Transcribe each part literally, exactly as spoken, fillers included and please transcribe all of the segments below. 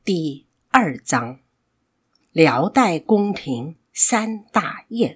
第二章，辽代宫廷三大宴。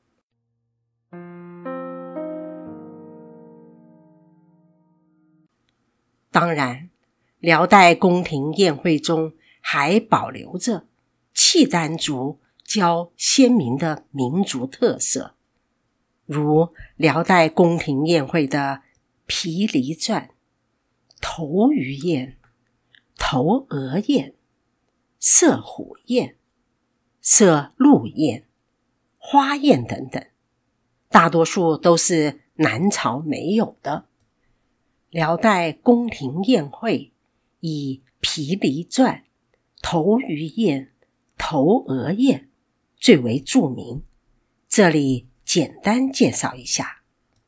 当然，辽代宫廷宴会中还保留着契丹族较鲜明的民族特色，如辽代宫廷宴会的毗梨馔、头鱼宴、头鹅宴、射虎宴、射鹿宴、花宴等等，大多数都是南朝没有的。辽代宫廷宴会以毗梨馔、头鱼宴、头鹅宴最为著名，这里简单介绍一下。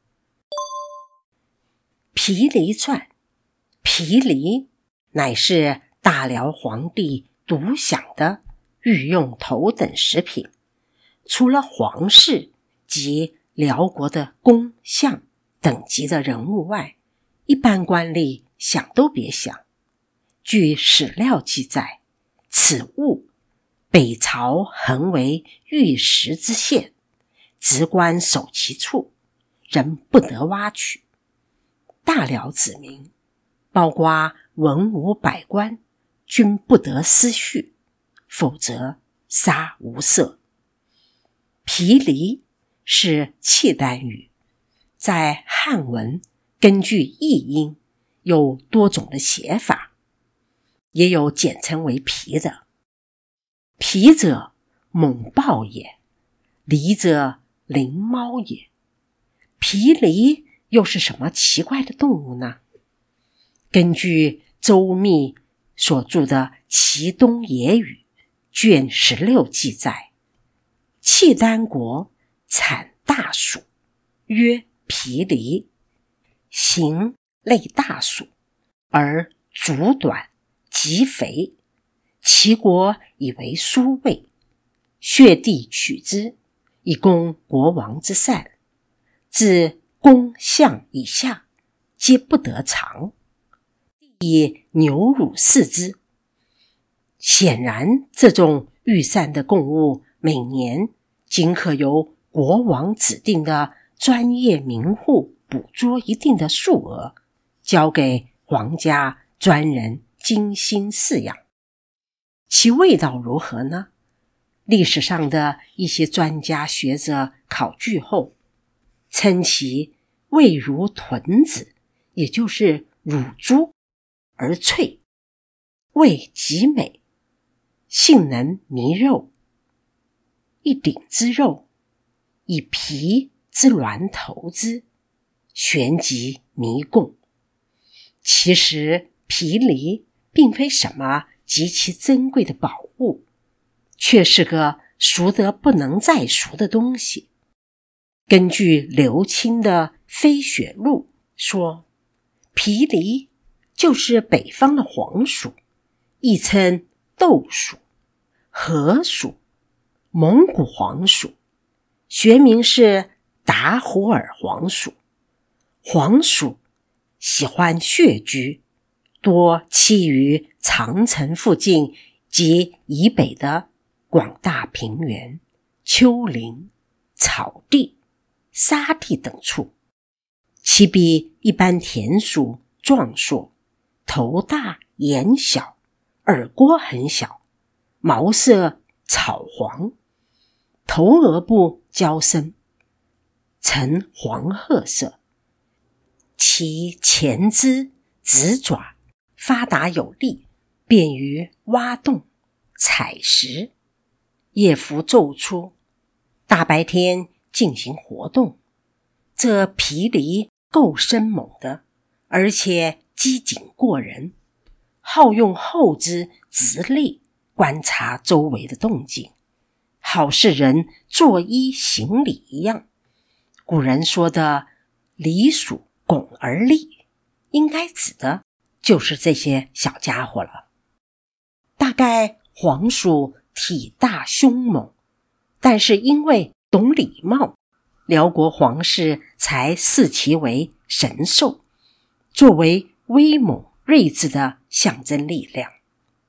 毗梨馔，毗梨乃是大辽皇帝独享的御用头等食品，除了皇室及辽国的公相等级的人物外，一般官吏想都别想。据史料记载，此物北朝横为玉石之线，职官守其处，人不得挖取。大辽子民，包括文武百官，均不得私蓄，否则杀无赦。毗梨是契丹语，在汉文根据译音有多种的写法，也有简称为毗的。毗者，猛豹也；梨者，灵猫也。毗梨又是什么奇怪的动物呢？根据周密所著的《齐东野语》卷十六记载，契丹国产大鼠，曰毗梨，形类大鼠，而足短，极肥，齐国以为酥味，血地取之，以供国王之膳，自公相以下，皆不得尝，以牛乳饲之。显然，这种御膳的供物，每年仅可由国王指定的专业民户捕捉一定的数额，交给皇家专人精心饲养。其味道如何呢？历史上的一些专家学者考据后，称其味如豚子，也就是乳猪，而脆，味极美，性能迷肉，一顶之肉，以皮之卵投之，旋即迷共。其实毗梨并非什么极其珍贵的宝物，却是个熟得不能再熟的东西。根据刘钦的《飞雪录》说，毗梨就是北方的黄鼠，亦称豆鼠、河鼠、蒙古黄鼠，学名是达胡尔黄鼠。黄鼠喜欢穴居，多栖于长城附近及以北的广大平原、丘陵、草地、沙地等处，其比一般田鼠壮硕，头大眼小，耳郭很小，毛色草黄，头额部较深，呈黄褐色，其前肢、直爪发达有力，便于挖洞、采食，夜伏昼出，大白天进行活动。这毗梨够生猛的，而且机警过人，好用后肢直立观察周围的动静，好似人作揖行礼一样。古人说的梨鼠拱而立，应该指的就是这些小家伙了。大概黄鼠体大凶猛，但是因为懂礼貌，辽国皇室才视其为神兽，作为威猛睿智的象征力量。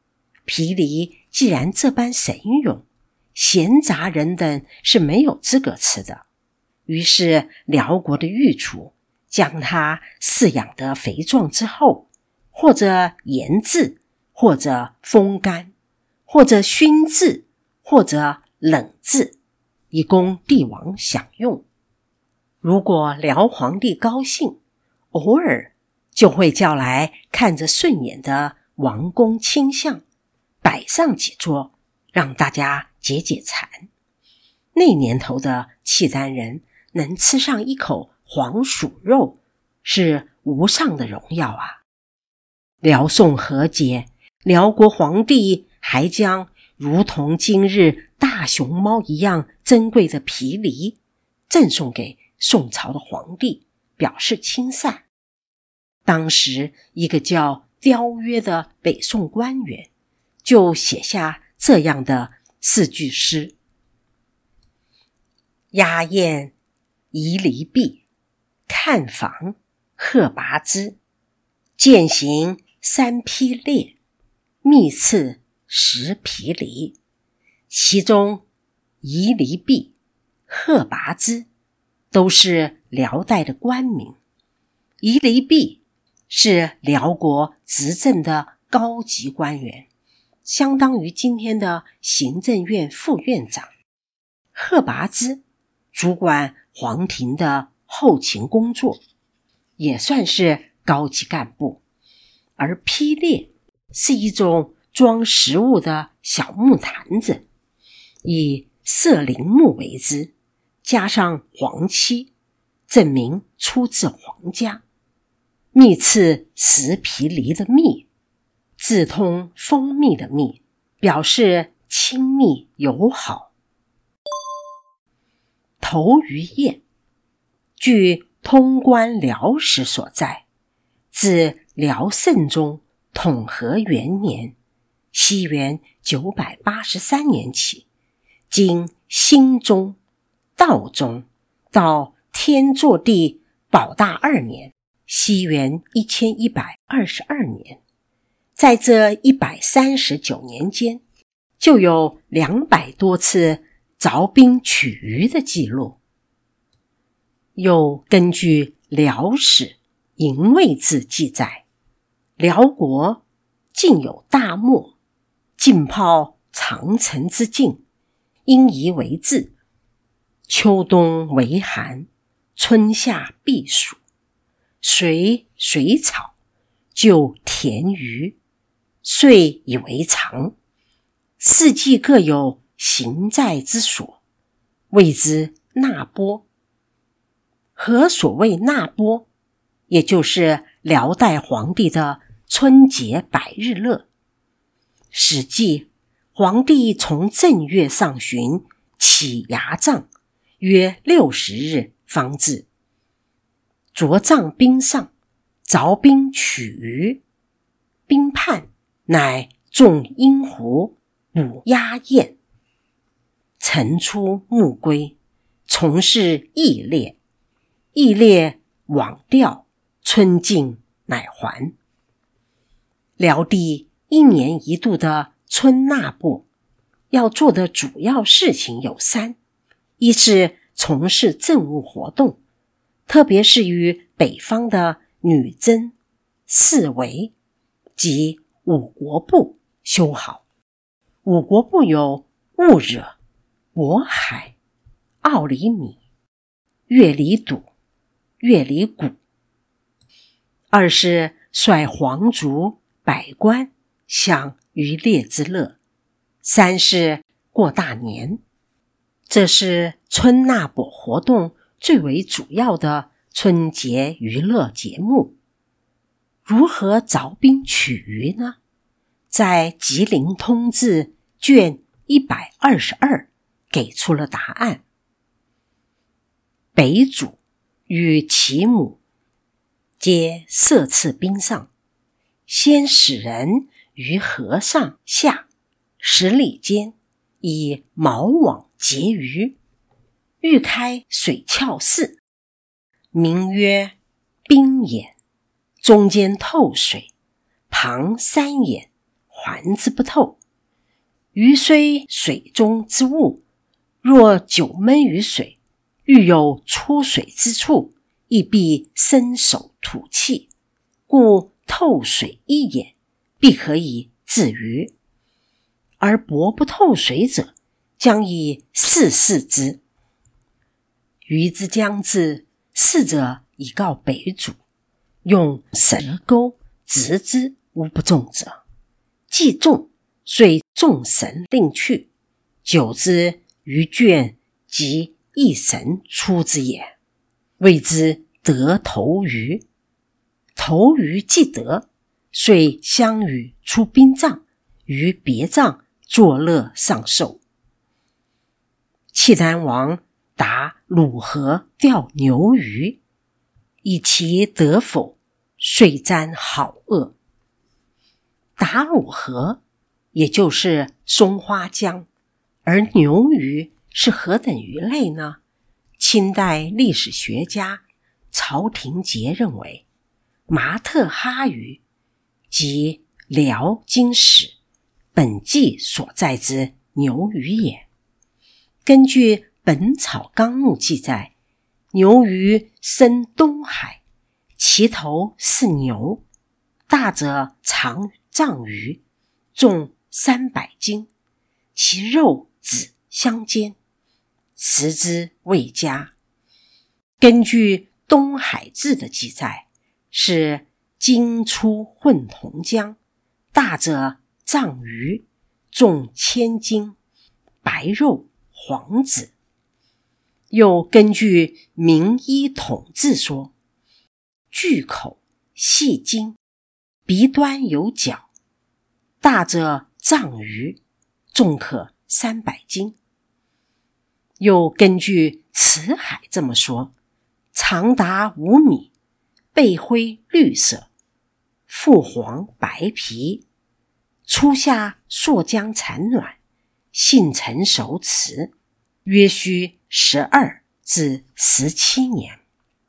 毗梨既然这般神勇，闲杂人等是没有资格吃的。于是辽国的御厨将它饲养得肥壮之后，或者盐制，或者风干，或者熏制，或者冷制，以供帝王享用。如果辽皇帝高兴，偶尔就会叫来看着顺眼的王公卿相，摆上几桌，让大家解解馋。那年头的契丹人能吃上一口黄鼠肉，是无上的荣耀啊！辽宋和解，辽国皇帝还将如同今日大熊猫一样珍贵的毗梨赠送给宋朝的皇帝，表示亲善。当时一个叫刁约的北宋官员就写下这样的四句诗：鸦燕夷离毕，看房鹤拔枝，践行三匹列，密次十毗梨。其中夷离毕、鹤拔枝都是辽代的官名。夷离毕是辽国执政的高级官员，相当于今天的行政院副院长。鹤拔枝主管皇庭的后勤工作，也算是高级干部。而披列是一种装食物的小木坛子，以色灵木为之，加上黄漆，证明出自皇家。密次十毗梨的密，字通蜂蜜的蜜，表示亲密友好。投于雁，据通关辽史所载，自辽圣宗统和元年西元九百八十三年起，经兴宗、道宗到天祚帝保大二年西元一千一百二十二年，在这一百三十九年间，就有两百多次凿冰取鱼的记录。又根据辽史营卫志记载，辽国近有大漠，浸泡长城之境，因夷为治，秋冬为寒，春夏避暑，随水草，就田鱼，岁以为常，四季各有行在之所，谓之纳波。何所谓纳波？也就是辽代皇帝的春节百日乐。史记，皇帝从正月上旬起牙帐，约六十日方至。着帐冰上，凿冰取鱼，冰畔乃种鹰狐，捕鸦燕，晨出暮归，从事役猎，役猎往调，春尽乃还。辽帝一年一度的春纳波，要做的主要事情有三：一是从事政务活动，特别是与北方的女真、四维及五国部修好。五国部有兀惹、渤海、奥里米、月里堵、月里谷。二是率皇族百官享渔猎之乐。三是过大年。这是春纳波活动最为主要的春节娱乐节目。如何凿冰取鱼呢？在吉林通志卷一百二十二给出了答案。北主与其母皆射刺冰上，先使人于河上下十里间，以毛网结鱼，欲开水窍泗，名曰冰眼，中间透水，旁三眼， 环之不透。鱼虽水中之物，若久闷于水，遇有出水之处，亦必伸手吐气，故透水一眼，必可以治鱼。而薄不透水者，将以试试之。鱼之将至，逝者以告北主，用蛇钩直之，无不中者。既中，遂众神令去，久之，鱼倦，即一神出之也，谓之得头鱼。头鱼既得，遂相与出宾帐，于别帐作乐上寿。契丹王达鲁河钓牛鱼，以其得否，遂瞻好恶。达鲁河也就是松花江，而牛鱼是何等鱼类呢？清代历史学家曹廷杰认为，麻特哈鱼即辽经史本纪所载之牛鱼也。根据《本草纲目》记载，牛鱼生东海，其头似牛，大者长丈余，重三百斤，其肉质相间，食之味佳。根据《东海志》的记载，是精出混同浆，大者丈余，重千斤，白肉黄紫。又根据《名医统志》说，巨口细筋，鼻端有角，大者丈余，重可三百斤。又根据《辞海》这么说，长达五米，背灰绿色，腹黄白皮，初下溯江产卵，性成熟迟，约需十二至十七年。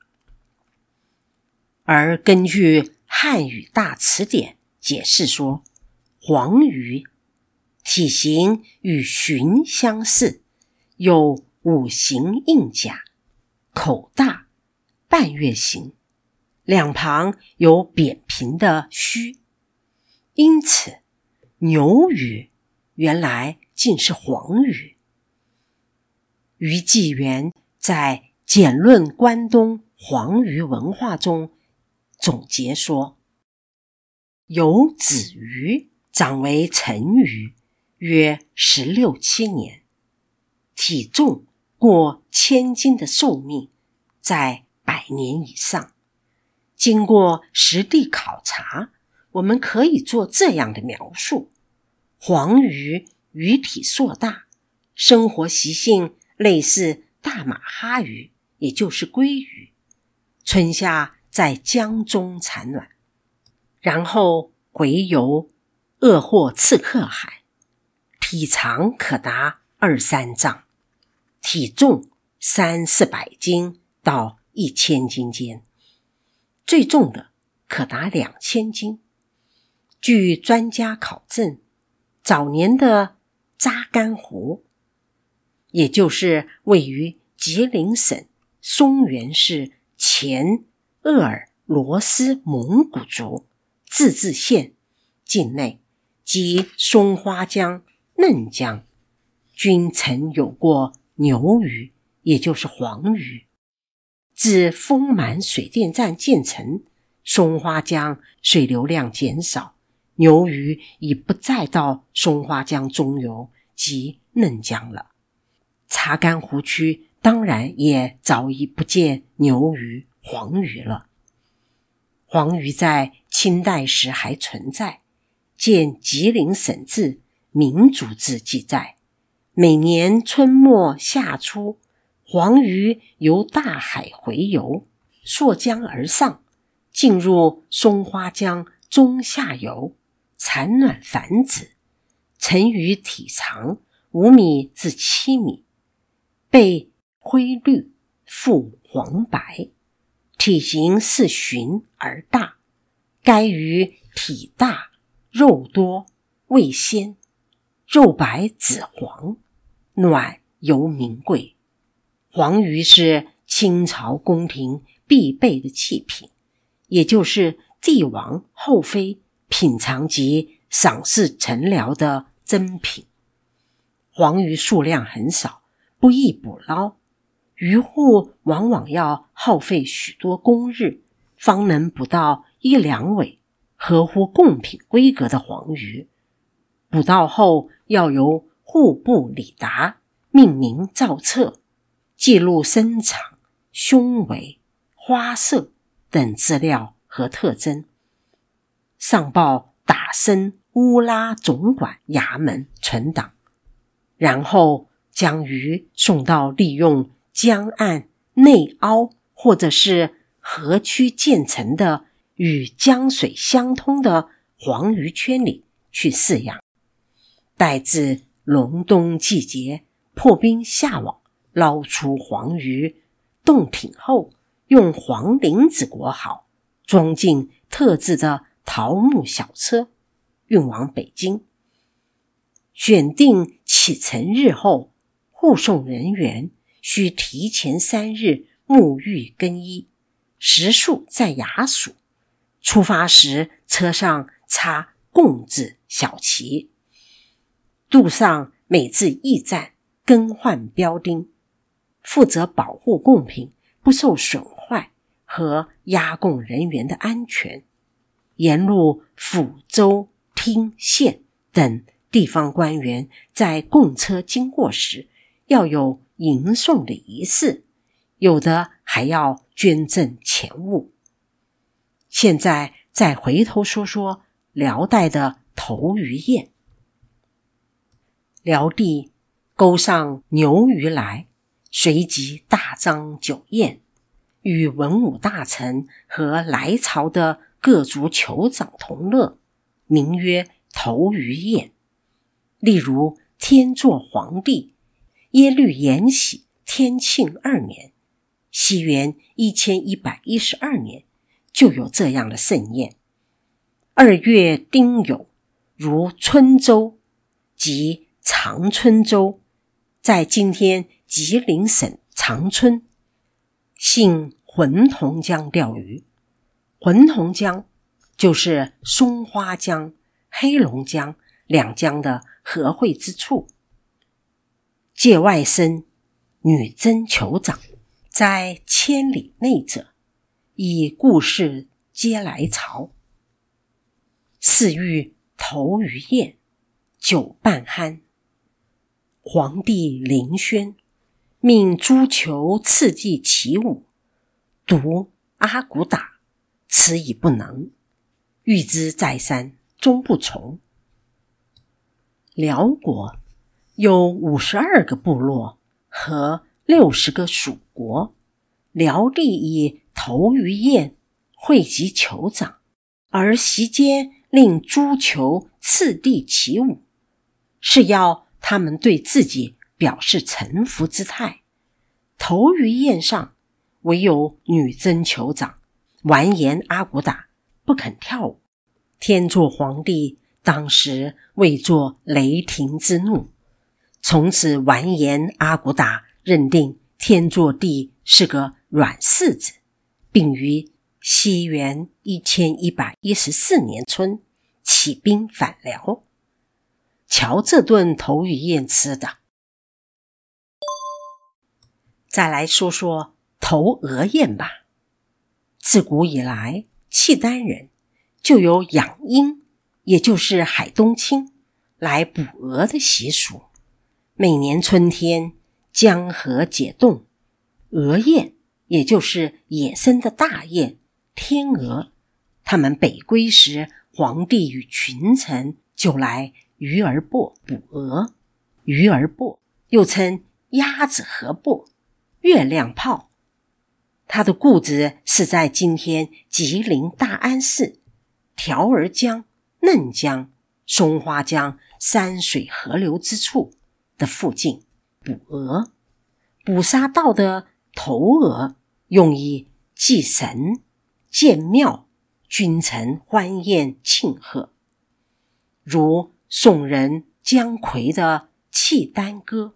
而根据汉语大词典解释说，黄鱼体型与鲟相似，有五行硬甲，口大，半月形，两旁有扁平的须，因此牛鱼原来竟是黄鱼。于纪元在《简论关东黄鱼文化》中总结说，有子鱼长为成鱼，约十六七年，体重过千斤的寿命在百年以上。经过实地考察，我们可以做这样的描述：黄鱼鱼体硕大，生活习性类似大马哈鱼，也就是鲑鱼，春夏在江中产卵，然后回游鄂霍次克海，体长可达二三丈，体重三四百斤到一千斤间，最重的可达两千斤。据专家考证，早年的扎干湖，也就是位于吉林省松原市前鄂尔罗斯蒙古族自治县境内及松花江、嫩江，均曾有过牛鱼，也就是黄鱼。自丰满水电站建成，松花江水流量减少，牛鱼已不再到松花江中游及嫩江了。查干湖区当然也早已不见牛鱼、黄鱼了。黄鱼在清代时还存在，见吉林省志民族志记载，每年春末夏初，黄鱼由大海回游，溯江而上，进入松花江中下游，产卵繁殖，成鱼体长五米至七米，背灰绿，腹黄白，体型似鲟而大。该鱼体大肉多， 味鲜，肉白紫黄，暖尤名贵。黄鱼是清朝宫廷必备的器品，也就是帝王后妃品尝及赏识臣僚的珍品。黄鱼数量很少，不易捕捞，渔户往往要耗费许多工日，方能捕到一两尾合乎贡品规格的黄鱼。捕到后要由户部里达命名造册，记录身长、胸围、花色等资料和特征，上报打生乌拉总管衙门存档，然后将鱼送到利用江岸内凹或者是河区建成的与江水相通的黄鱼圈里去饲养。待至隆冬季节，破冰下网，捞出黄鱼，冻挺后用黄绫子裹好，装进特制的桃木小车，运往北京。选定启程日后，护送人员需提前三日沐浴更衣，食宿在衙署。出发时车上插贡字小旗，路上每至驿站更换标钉，负责保护贡品不受损坏和押贡人员的安全。沿路府州厅县等地方官员在贡车经过时要有迎送的仪式，有的还要捐赠钱物。现在再回头说说辽代的投鱼宴。辽帝钩上牛鱼来，随即大张酒宴，与文武大臣和来朝的各族酋长同乐，名曰投鱼宴。例如天祚皇帝耶律延禧天庆二年，西元一千一百一十二年就有这样的盛宴。二月丁酉，如春州及长春州，在今天吉林省长春，姓浑同江钓鱼。浑同江就是松花江、黑龙江两江的合汇之处。界外生女真酋长，在千里内者，以故事皆来朝。侍御投鱼宴，酒半酣。皇帝临轩命诸酋次第起舞，独阿骨打迟已不能，谕之再三，终不从。辽国有五十二个部落和六十个属国，辽帝以投鱼宴汇集酋长，而席间令诸酋次第起舞，是要他们对自己表示臣服之态。投鱼宴上唯有女真酋长完颜阿骨打不肯跳舞。天祚皇帝当时为作雷霆之怒，从此完颜阿骨打认定天祚帝是个软柿子，并于西元一千一百一十四年春起兵反辽。瞧这顿投鱼宴吃的。再来说说投鹅宴吧。自古以来，契丹人就有养鹰，也就是海东青来捕鹅的习俗。每年春天江河解冻，鹅宴也就是野生的大雁天鹅，他们北归时，皇帝与群臣就来鱼儿埠捕鹅。鱼儿埠又称鸭子河埠、月亮炮，它的故址是在今天吉林大安市条儿江、嫩江、松花江山水河流之处的附近捕鹅。捕杀到的头鹅用以祭神、建庙，君臣欢宴庆贺。如宋人姜夔的契丹歌。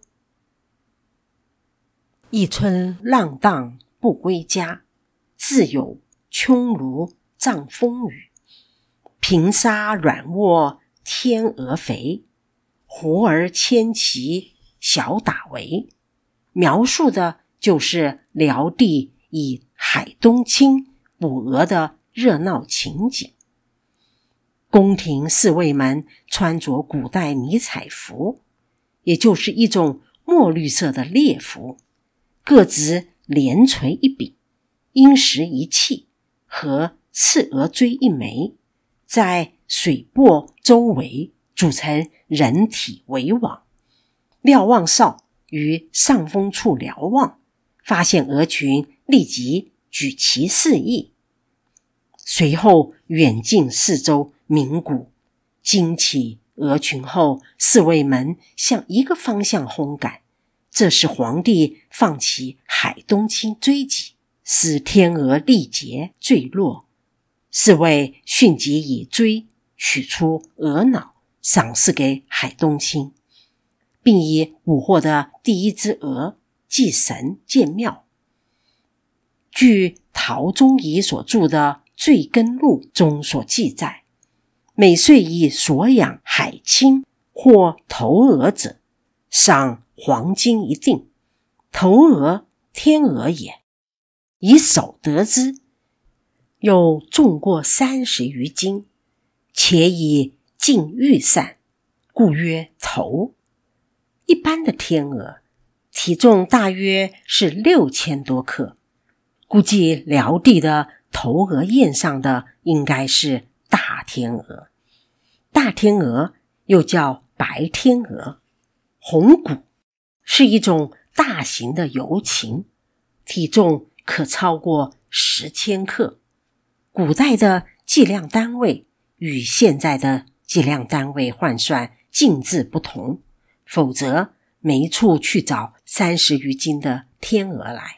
一村浪荡不归家，自有匈奴仗风雨。平沙软卧天鹅肥，胡儿牵旗小打围。描述的就是辽帝以海东青捕鹅的热闹情景。宫廷侍卫们穿着古代迷彩服，也就是一种墨绿色的猎服，各执连锤一柄，鹰石一器和刺鹅锥一枚，在水泊周围组成人体围网。瞭望哨于上风处瞭望，发现鹅群，立即举旗示意，随后远近四周鸣鼓，惊起鹅群后，侍卫们向一个方向轰赶，这时皇帝放起海东青追击，使天鹅力竭坠落。侍卫迅即以锥取出鹅脑，赏赐给海东青，并以捕获的第一只鹅祭神建庙。据陶宗仪所著的《醉根录》中所记载，每岁以所养海青或头鹅者，赏黄金一锭。头鹅，天鹅也，以手得之，有重过三十余斤，且以近玉散，故曰头。一般的天鹅体重大约是六千多克，估计辽地的头鹅宴上的应该是大天鹅。大天鹅又叫白天鹅。红骨是一种大型的游禽，体重可超过十千克。古代的计量单位与现在的计量单位换算径自不同，否则没处去找三十余斤的天鹅来。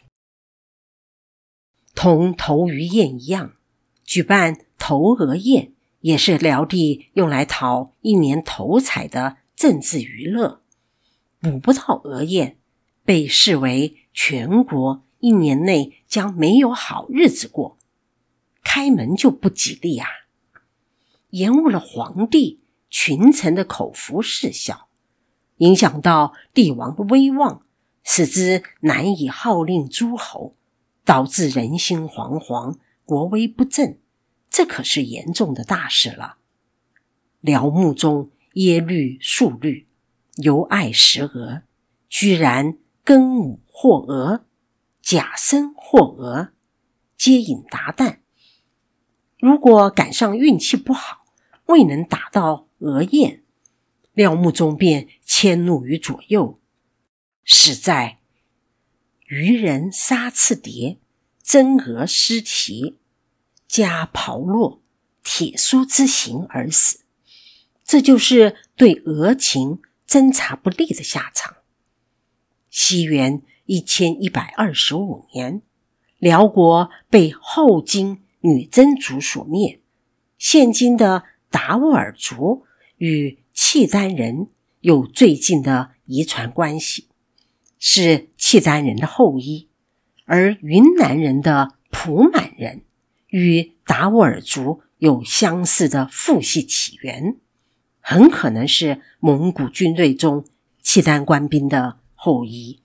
同头鱼宴一样，举办头鹅宴也是辽地用来讨一年头彩的政治娱乐。捕不到鹅雁，被视为全国一年内将没有好日子过，开门就不吉利啊！延误了皇帝群臣的口服事效，影响到帝王的威望，使之难以号令诸侯，导致人心惶惶，国威不振，这可是严重的大事了。辽墓中耶律肃律尤爱食鹅，居然庚午获鹅，甲申获鹅，皆引达旦。如果赶上运气不好，未能打到鹅雁，廖穆宗便迁怒于左右，史在渔人杀赤蝶，真鹅失蹄，加炮落，铁书之刑而死。这就是对鹅禽侦查不力的下场。西元一千一百二十五年，辽国被后金女真族所灭，现今的达斡尔族与契丹人有最近的遗传关系，是契丹人的后裔，而云南人的普满人与达斡尔族有相似的父系起源，很可能是蒙古军队中契丹官兵的后裔。